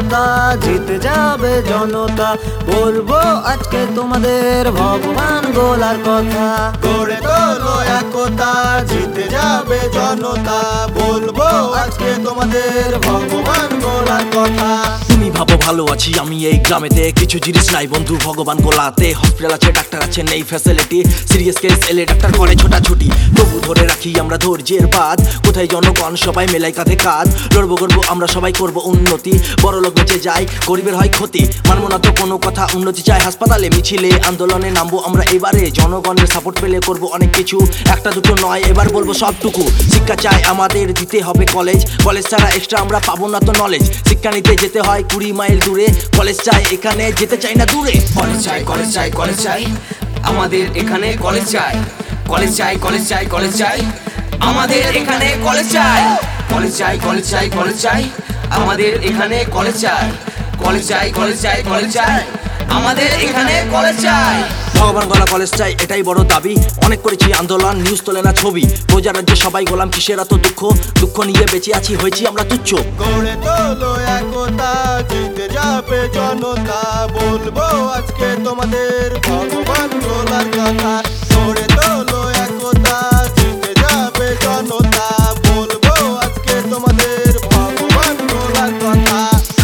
একতা, জিতে যাবে জনতা। বলবো আজকে তোমাদের ভগবান গোলার কথা। গড়ে তোলো একতা, জিতে যাবে জনতা। বলবো আজকে তোমাদের ভগবান গোলার কথা। তুমি ভাবো ভালো আছি আমি এই গ্রামেতে, কিছু জিনিস নাই বন্ধু ভগবান গোলাতে। হসপিটাল আছে, ডাক্তার আছে, নেই ফ্যাসিলিটি, সিরিয়াস কেস এলে ডাক্তার করে ছোটাছুটি। তবু ধরে রাখি আমরা ধৈর্যের বাঁধ, কোথায় জনগণ সবাই মেলাই কাঁধে কাঁধ। লড়বো গড়বো আমরা সবাই করব উন্নতি, বড় লোক বেঁচে যায় গরিবের হয় ক্ষতি। মানবো না তো কোনো কথা, উন্নতি চাই হাসপাতালে মিছিলে আন্দোলনে নামবো আমরা এবারে। জনগণের সাপোর্ট পেলে করব অনেক কিছু, একটা দুটো নয় এবার বলবো সবটুকু। শিক্ষা চাই আমাদের, দিতে হবে কলেজ, কলেজ ছাড়া এক্সট্রা আমরা পাবো না তো নলেজ। শিক্ষা নিতে যেতে হয় 20 মাইল দূরে, কলেজ চাই এখানে যেতে চাই না দূরে। কলেজ চাই কলেজ চাই কলেজ চাই, আমাদের এখানে কলেজ চাই। কলেজ চাই কলেজ চাই কলেজ চাই, আমাদের এখানে কলেজ চাই। কলেজ চাই কলেজ চাই কলেজ চাই, আমাদের এখানে কলেজ চাই। কলেজ চাই কলেজ চাই কলেজ চাই, আমাদের এখানে কলেজ চাই। ভগবান গলা কলেজ চাই এটাই বড় দাবি, অনেক করেছি আন্দোলন নিউজ তোলে না ছবি। প্রজা রাজ্যে সবাই গোলাম কিসের এত দুঃখ, দুঃখ নিয়ে বেঁচে আছি হয়েছি আমরা তুচ্ছ। গড়ে তোলো একতা, জিতে যাবে জনতা। বলবো আজকে তোমাদের ভগবান গোলার কথা। গড়ে তোলো একতা, জিতে যাবে জনতা। বলবো আজকে তোমাদের ভগবান গোলার কথা।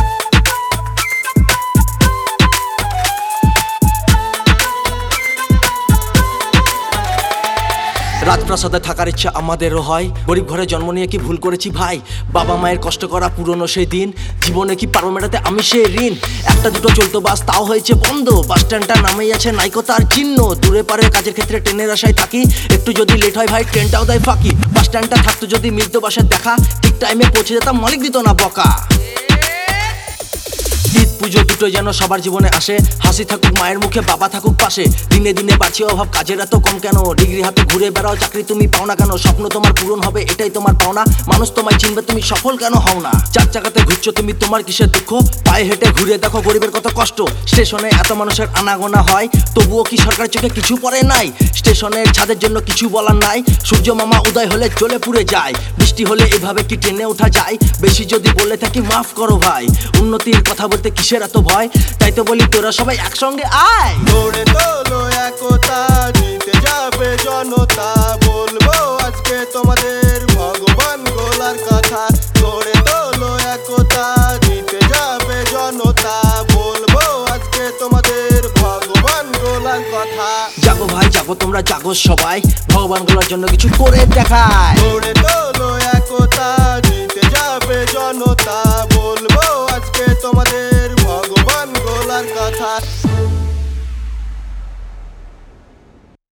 রাজপ্রাসাদে থাকার ইচ্ছা আমাদেরও হয়, গরিব ঘরে জন্ম নিয়ে কি ভুল করেছি ভাই? বাবা মায়ের কষ্ট করা পুরনো সেই দিন, জীবনে কি পারবো মেটাতে আমি সেই ঋণ? একটা দুটো চলতো বাস তাও হয়েছে বন্ধ, বাস স্ট্যান্ডটা নামেই আছে নাইকো তার চিহ্ন। দূরে পারে কাজের ক্ষেত্রে ট্রেনের আশায় থাকি, একটু যদি লেট হয় ভাই ট্রেনটাও দেয় ফাঁকি। বাস স্ট্যান্ডটা থাকতো যদি মিলতো বাসের দেখা, ঠিক টাইমে পৌঁছে যেতাম মালিক দিত না বকা। ঈদ পুজো দুটো যেন সবার জীবনে আসে, হাসি থাকুক মায়ের মুখে বাবা থাকুক পাশে। দিনে দিনে বাড়ছে অভাব, কাজের এত কম কেন? ডিগ্রি হাতে ঘুরে বেড়াও, চাকরি তুমি পাও না কেন? স্বপ্ন তোমার পূরণ হবে এটাই তোমার পাওনা, মানুষ তোমায় চিনবে তুমি সফল কেন হও না? চার চাকাতে ঘুরছো তুমি, তোমার কিসের দুঃখ? পায়ে হেঁটে ঘুরে দেখো গরিবের কত কষ্ট। স্টেশনে এত মানুষের আনাগোনা হয়, তবুও কি সরকারের চোখে কিছু পড়ে নাই? স্টেশনের ছাদের জন্য কিছু বলার নাই, সূর্য মামা উদয় হলে জ্বলে পুড়ে যায়। বৃষ্টি হলে এভাবে কি ট্রেনে ওঠা যায়? বেশি যদি বলে থাকি মাফ করো ভাই, উন্নতির কথা বলতে কিসের এত ভয়? তাই তো বলি তোরা সবাই একসঙ্গে আয়। গড়ে তোলো একতা, জিতে যাবে জনতা। বলবো আজকে তোমাদের ভগবান গোলার কথা। গড়ে তোলো একতা, জিতে যাবে জনতা। বলবো আজকে তোমাদের ভগবান গোলার কথা। জাগো ভাই জাগো, তোমরা জাগো সবাই, ভগবান গোলার জন্য কিছু করে দেখায়। গড়ে তোলো একতা, জিতে যাবে জনতা। বলবো আজকে তোমাদের ভগবান গোলার কথা।